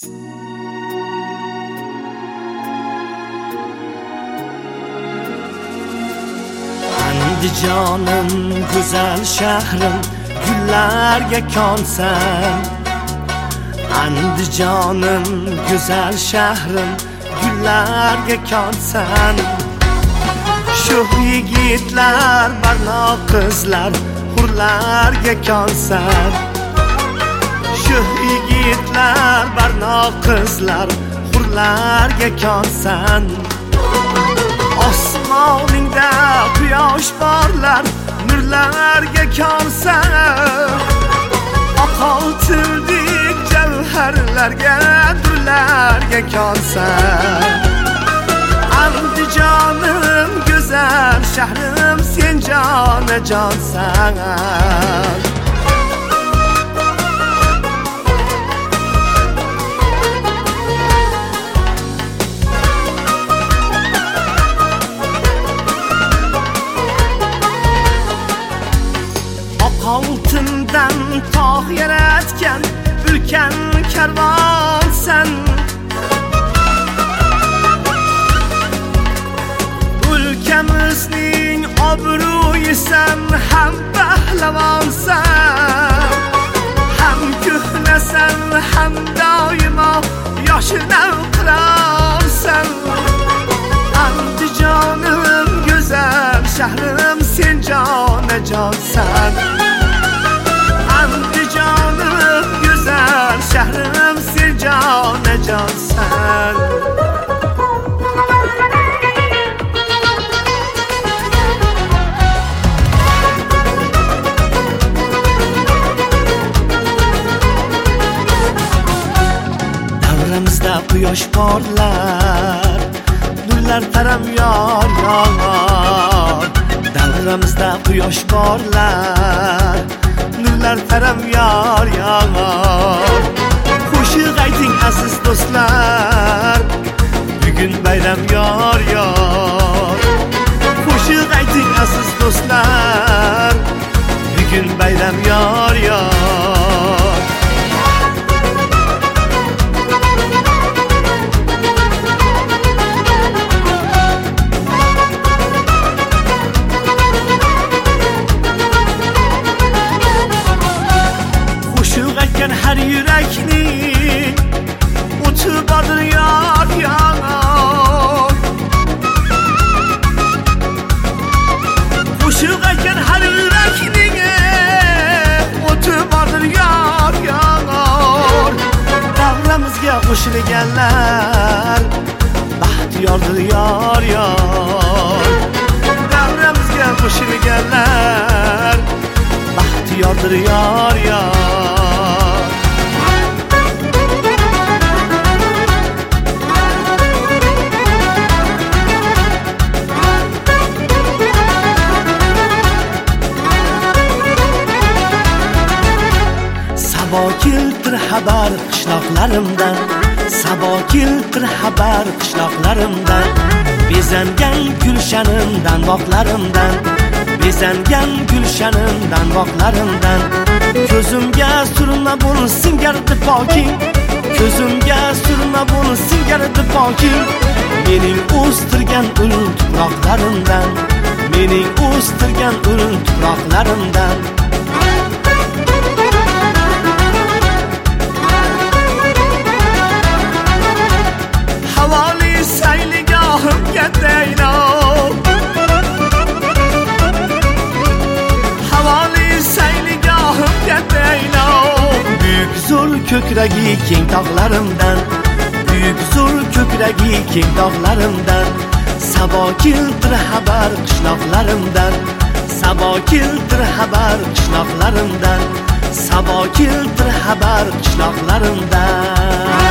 Andijonim go'zal shahrim, gullarga konsan. Andijonim go'zal shahrim, gullarga konsan. Shu yigitlar, barno qizlar, hurlarga konsan. Shu yigitlar, barno qizlar, hurlarga konsan. Osmoningda quyosh porlar, nurlarga konsan. Oqoltildek javharlarga, durlarga konsan. Andijonim go'zal shahrim, sen jonajonsan. Oltindan tog' yaratgan ulkan karvonsan. Ulkamizning obro'yisan, ham pahlavonsan. Ham ko'hnasan, ham doimo yoshini qirolsan. Andijonim go'zal shahrim, sen jonajonsan. Andijonim go'zal shahrim, sen jonajonsan. Davramizda quyosh porlar, nurlar taram yor yor. Davramizda quyosh porlar, nurlar taram yor yor. Qo'shiq ayting aziz do'stlar, bugun bayram yor yor. Qo'shiq ayting aziz do'stlar, bugun bayram yor yor. Har yurakning o'ti bordir yor yor. Qo'shiq aytgan har yurakning o'ti bordir yor yor. Davramizga qo'shilganlar baxtiyordir yor yor. Davramizga qo'shilganlar baxtiyordir yor yor. Sabo keltir xabar qishloqlarimdan, sabo keltir xabar qishloqlarimdan. Bezangan gulshanimdan, bog'larimdan, bezangan gulshanimdan, bog'larimdan. Ko'zimga surma bo'lsin gardi poking, ko'zimga surma bo'lsin gardi poking. Mening o'stirgan ul tuproqlarimdan, mening o'stirgan ul tuproqlarimdan. Havoli sayligohimga taylo, havoli sayligohimga taylo. Buyuk zo'r ko'kragi keng tog'larimdan, buyuk zo'r ko'kragi keng tog'larimdan. Sabo keltir xabar qishloqlarimdan, sabo keltir xabar qishloqlarimdan, sabo keltir xabar qishloqlarimdan.